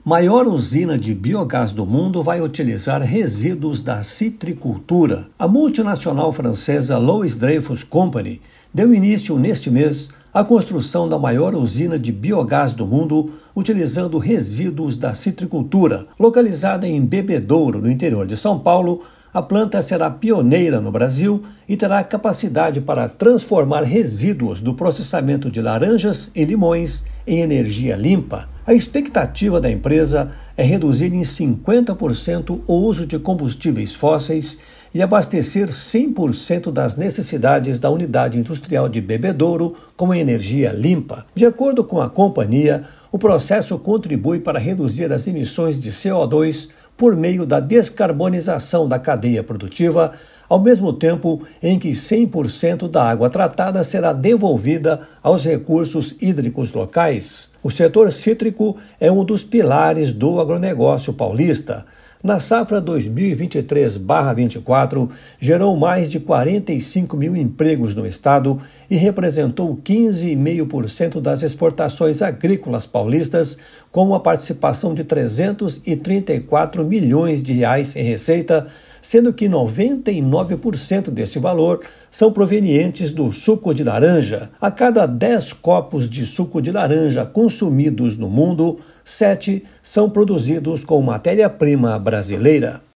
Maior usina de biogás do mundo vai utilizar resíduos da citricultura. A multinacional francesa Louis Dreyfus Company deu início neste mês à construção da maior usina de biogás do mundo, utilizando resíduos da citricultura. Localizada em Bebedouro, no interior de São Paulo, a planta será pioneira no Brasil e terá capacidade para transformar resíduos do processamento de laranjas e limões em energia limpa. A expectativa da empresa é reduzir em 50% o uso de combustíveis fósseis e abastecer 100% das necessidades da unidade industrial de Bebedouro com energia limpa. De acordo com a companhia, o processo contribui para reduzir as emissões de CO2 por meio da descarbonização da cadeia produtiva, ao mesmo tempo em que 100% da água tratada será devolvida aos recursos hídricos locais. O setor cítrico é um dos pilares do agronegócio paulista. Na safra 2023/24, gerou mais de 45 mil empregos no estado e representou 15,5% das exportações agrícolas paulistas, com uma participação de 334 milhões de reais em receita, sendo que 99% desse valor são provenientes do suco de laranja. A cada 10 copos de suco de laranja consumidos no mundo, 7 são produzidos com matéria-prima brasileira.